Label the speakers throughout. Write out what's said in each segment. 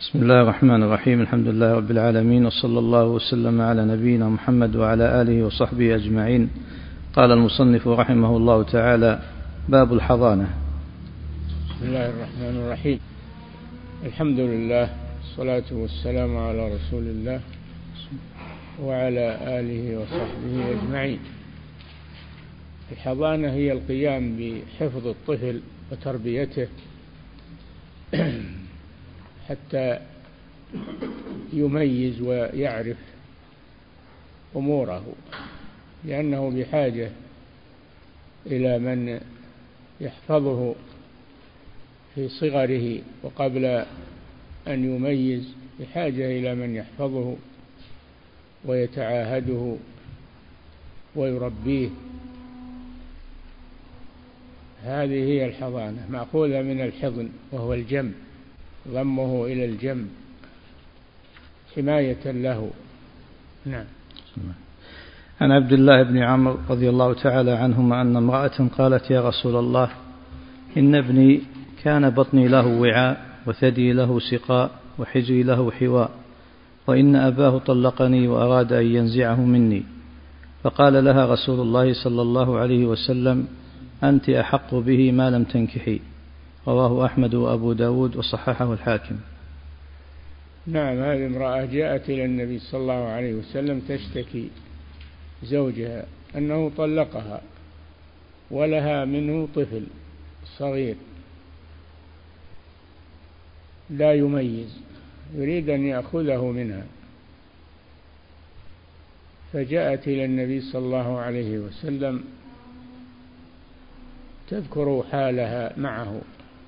Speaker 1: بسم الله الرحمن الرحيم. الحمد لله رب العالمين، وصلى الله وسلم على نبينا محمد وعلى آله وصحبه أجمعين. قال المصنف رحمه الله تعالى: باب الحضانة.
Speaker 2: بسم الله الرحمن الرحيم. الحمد لله، والصلاة والسلام على رسول الله وعلى آله وصحبه أجمعين. الحضانة هي القيام بحفظ الطفل وتربيته حتى يميز ويعرف أموره، لأنه بحاجة إلى من يحفظه في صغره، وقبل أن يميز بحاجة إلى من يحفظه ويتعاهده ويربيه. هذه هي الحضانة، مأخوذة من الحضن وهو الجنب، ضمه إلى الجنب حماية له. نعم.
Speaker 1: عن عبد الله بن عمرو رضي الله تعالى عنهما أن امرأة قالت: يا رسول الله، إن ابني كان بطني له وعاء، وثدي له سقاء، وحجري له حواء، وإن أباه طلقني وأراد أن ينزعه مني. فقال لها رسول الله صلى الله عليه وسلم: أنت أحق به ما لم تنكحي. رواه أحمد وأبو داود وصححه الحاكم.
Speaker 2: نعم، هذه امرأة جاءت إلى النبي صلى الله عليه وسلم تشتكي زوجها أنه طلقها ولها منه طفل صغير لا يميز، يريد أن يأخذه منها، فجاءت إلى النبي صلى الله عليه وسلم تذكر حالها معه.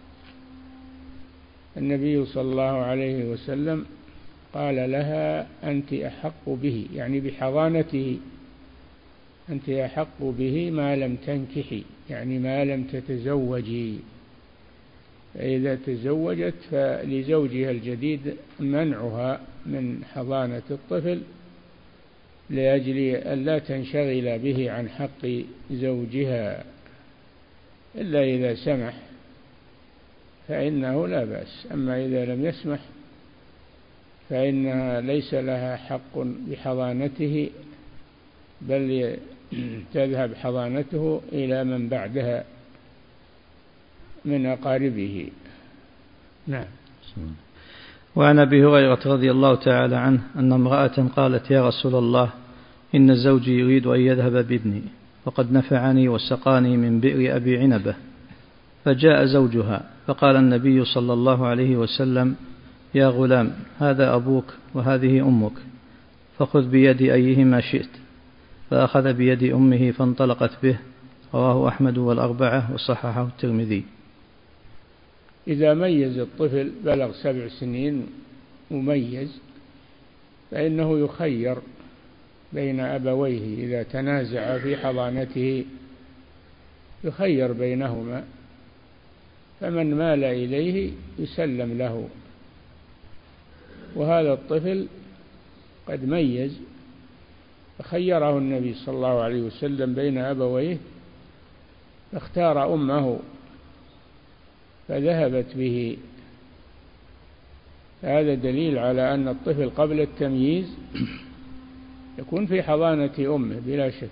Speaker 2: النبي صلى الله عليه وسلم قال لها: أنت أحق به، يعني بحضانته، أنت أحق به ما لم تنكحي، يعني ما لم تتزوجي. فإذا تزوجت فلزوجها الجديد منعها من حضانة الطفل لأجل أن لا تنشغل به عن حق زوجها، إلا إذا سمح فإنه لا بأس، أما إذا لم يسمح فإنها ليس لها حق بحضانته، بل تذهب حضانته إلى من بعدها من أقاربه. نعم.
Speaker 1: وعن أبي هريرة رضي الله تعالى عنه أن امرأة قالت: يا رسول الله، إن زوجي يريد أن يذهب بابني، وقد نفعني وسقاني من بئر أبي عنبة. فجاء زوجها فقال النبي صلى الله عليه وسلم: يا غلام، هذا أبوك وهذه أمك، فخذ بيد أيهما شئت. فأخذ بيد أمه فانطلقت به. رواه أحمد والأربعة وصححه الترمذي.
Speaker 2: إذا ميز الطفل بلغ 7 سنين مميز، فإنه يخير بين أبويه إذا تنازع في حضانته، يخير بينهما، فمن مال إليه يسلم له. وهذا الطفل قد ميز، فخيره النبي صلى الله عليه وسلم بين أبويه، فاختار أمه فذهبت به. هذا دليل على أن الطفل قبل التمييز يكون في حضانة أمه بلا شك،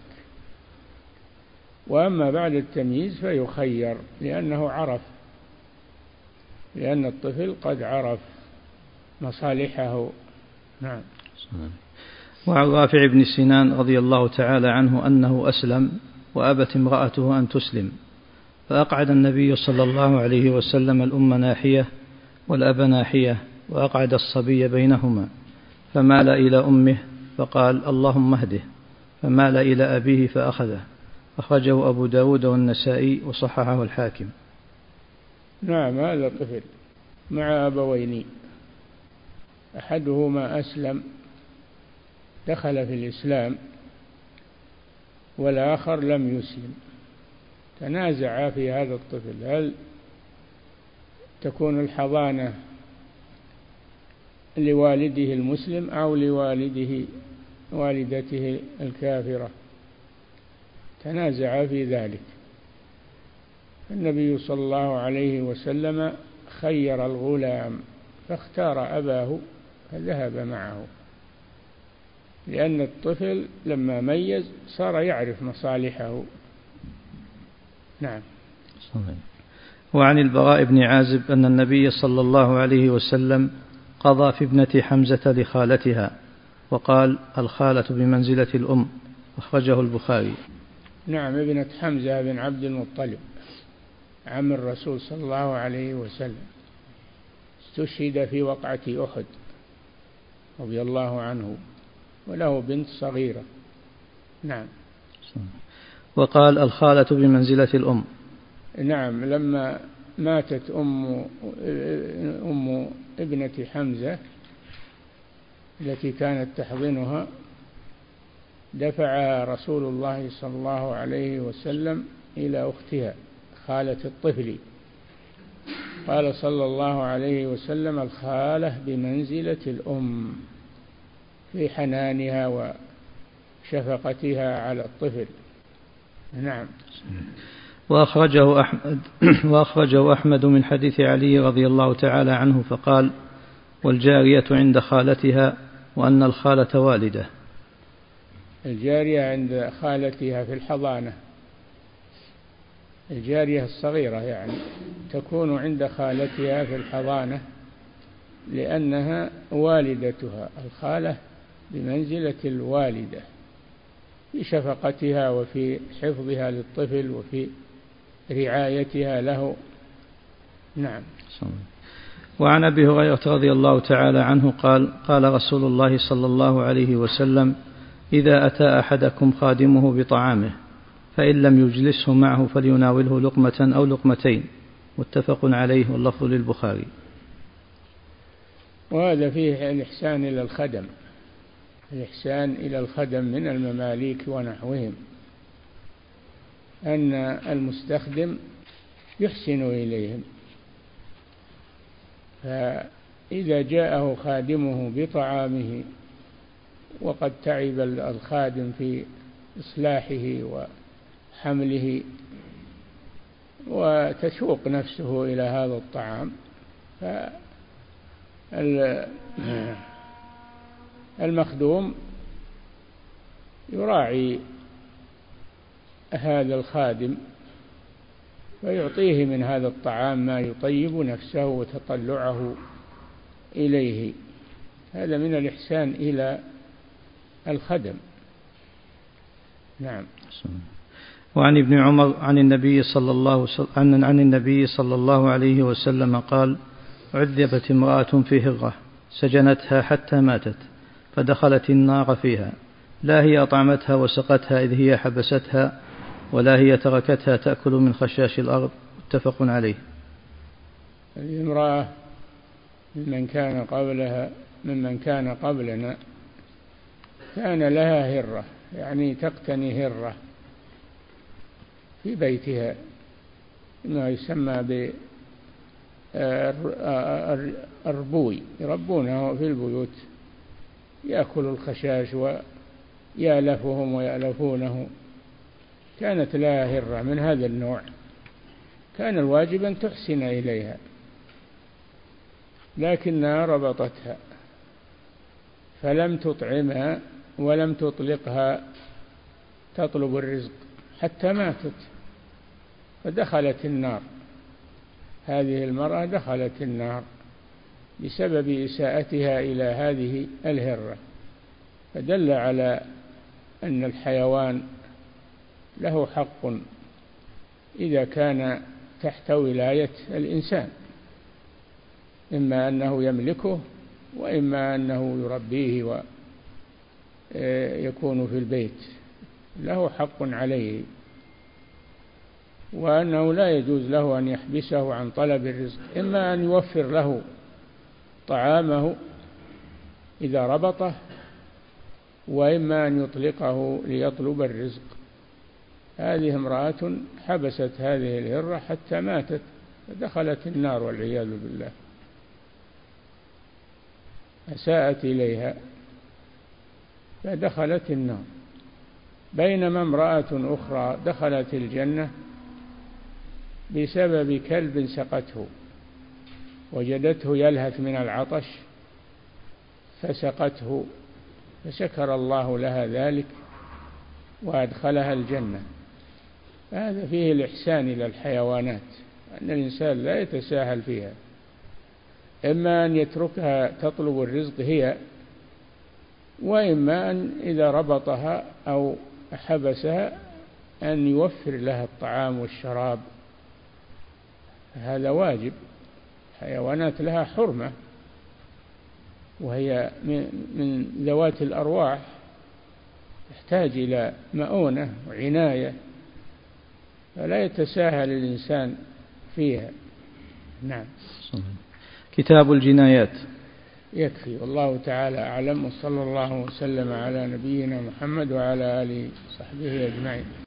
Speaker 2: وأما بعد التمييز فيخير، لأنه عرف، لأن الطفل قد عرف مصالحه. نعم.
Speaker 1: وعن رافع بن سنان رضي الله تعالى عنه أنه أسلم وأبت امرأته أن تسلم، فأقعد النبي صلى الله عليه وسلم الأم ناحية والأب ناحية، وأقعد الصبي بينهما، فمال إلى أمه فقال: اللهم اهده، فمال إلى أبيه فأخذه. أخرجه أبو داود والنسائي وصححه الحاكم.
Speaker 2: نعم، هذا طفل مع أبوين، أحدهما أسلم دخل في الإسلام، والآخر لم يسلم. تنازع في هذا الطفل: هل تكون الحضانة لوالده المسلم أو والدته الكافرة؟ تنازع في ذلك. النبي صلى الله عليه وسلم خير الغلام فاختار أباه فذهب معه، لأن الطفل لما ميز صار يعرف مصالحه. نعم.
Speaker 1: صحيح. وعن البراء بن عازب أن النبي صلى الله عليه وسلم قضى في ابنة حمزة لخالتها، وقال: الخالة بمنزلة الأم، أخرجه البخاري.
Speaker 2: نعم، ابنة حمزة بن عبد المطلب عم الرسول صلى الله عليه وسلم، استشهد في وقعة أحد رضي الله عنه، وله بنت صغيرة. نعم.
Speaker 1: وقال: الخالة بمنزلة الأم.
Speaker 2: نعم، لما ماتت أم ابنة حمزة التي كانت تحضنها، دفعها رسول الله صلى الله عليه وسلم إلى أختها خالة الطفل، قال صلى الله عليه وسلم: الخالة بمنزلة الأم في حنانها وشفقتها على الطفل. نعم.
Speaker 1: وأخرجه أحمد من حديث علي رضي الله تعالى عنه فقال: والجارية عند خالتها، وأن الخالة والدة.
Speaker 2: الجارية عند خالتها في الحضانة، الجارية الصغيرة يعني تكون عند خالتها في الحضانة لأنها والدتها. الخالة بمنزلة الوالدة في شفقتها وفي حفظها للطفل وفي رعايتها له. نعم.
Speaker 1: وعن أبي هريرة رضي الله تعالى عنه قال: قال رسول الله صلى الله عليه وسلم: إذا أتى أحدكم خادمه بطعامه فإن لم يجلسه معه فليناوله لقمة أو لقمتين، متفق عليه، واللفظ للبخاري.
Speaker 2: وهذا فيه الإحسان إلى الخدم، الإحسان إلى الخدم من المماليك ونحوهم، أن المستخدم يحسن إليهم، فإذا جاءه خادمه بطعامه وقد تعب الخادم في إصلاحه وحمله وتشوق نفسه إلى هذا الطعام، فالمخدوم يراعي هذا الخادم ويعطيه من هذا الطعام ما يطيب نفسه وتطلعه إليه. هذا من الإحسان إلى الخدم. نعم.
Speaker 1: وعن ابن عمر عن النبي صلى الله عليه وسلم قال: عذبت امرأة في هرة سجنتها حتى ماتت، فدخلت النار فيها، لا هي أطعمتها وسقتها إذ هي حبستها، ولا هي تركتها تأكل من خشاش الأرض، متفق عليه.
Speaker 2: الامرأة ممن كان قبلنا كان لها هرة، يعني تقتني هرة في بيتها، ما يسمى بالربوي، يربونه في البيوت، يأكل الخشاش ويألفهم ويألفونه. كانت لها هرة من هذا النوع، كان الواجب أن تحسن إليها، لكنها ربطتها فلم تطعمها ولم تطلقها تطلب الرزق حتى ماتت، فدخلت النار. هذه المرأة دخلت النار بسبب إساءتها إلى هذه الهرة، فدل على أن الحيوان له حق إذا كان تحت ولاية الإنسان، إما أنه يملكه وإما أنه يربيه ويكون في البيت، له حق عليه، وأنه لا يجوز له أن يحبسه عن طلب الرزق، إما أن يوفر له طعامه إذا ربطه، وإما أن يطلقه ليطلب الرزق. هذه امرأة حبست هذه الهرة حتى ماتت، فدخلت النار والعياذ بالله، أساءت إليها فدخلت النار. بينما امرأة أخرى دخلت الجنة بسبب كلب سقته، وجدته يلهث من العطش فسقته، فشكر الله لها ذلك وأدخلها الجنة. هذا فيه الإحسان إلى الحيوانات، أن الإنسان لا يتساهل فيها، إما أن يتركها تطلب الرزق هي، وإما أن إذا ربطها أو حبسها أن يوفر لها الطعام والشراب، هذا واجب. حيوانات لها حرمة، وهي من ذوات الأرواح، تحتاج إلى مؤونة وعناية، فلا يتساهل الإنسان فيها. نعم.
Speaker 1: كتاب الجنايات.
Speaker 2: يكفي، والله تعالى أعلم، وصلى الله وسلم على نبينا محمد وعلى آله وصحبه أجمعين.